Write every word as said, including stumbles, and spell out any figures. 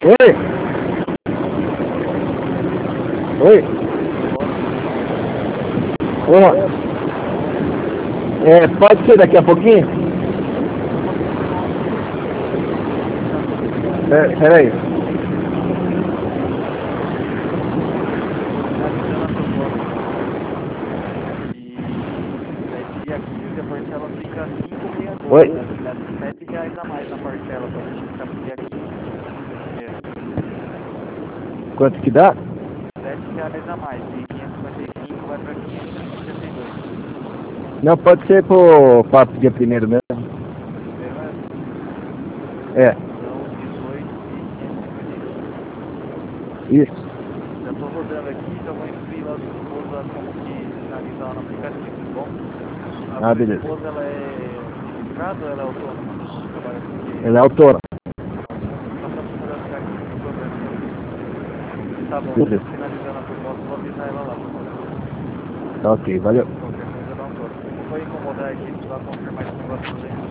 Oi? Oi? Ó, é, pode ser daqui a pouquinho? É, peraí. E dia quinze a parcela fica cinco vírgula sessenta e dois. Oi? Dá sete reais a mais na parcela para deixar ficar pro dia quinze. Quanto que dá? sete reais a mais. De quinhentos e cinquenta e cinco vai para quinhentos e sessenta e dois. Não, pode ser pro papo dia primeiro mesmo. Primeiro mesmo? É, Então dezoito de quinhentos e cinquenta e cinco. isso. Já estou rodando aqui, já vou instruir lá a sua esposa como que sinalizar lá no aplicativo, tá bom? A Ah, sua beleza. esposa, ela é registrada ou ela é autônoma? Trabalha com o quê? Ela é autora. Autônoma. Então tá para fazer ficar aqui sem problema então. Tá bom, eu Beleza. estou finalizando a proposta, vou avisar ela lá, tá bom? Tá ok, valeu. Qualquer coisa dá um toque. Não vou incomodar a equipe lá confirmar esse negócio pra gente.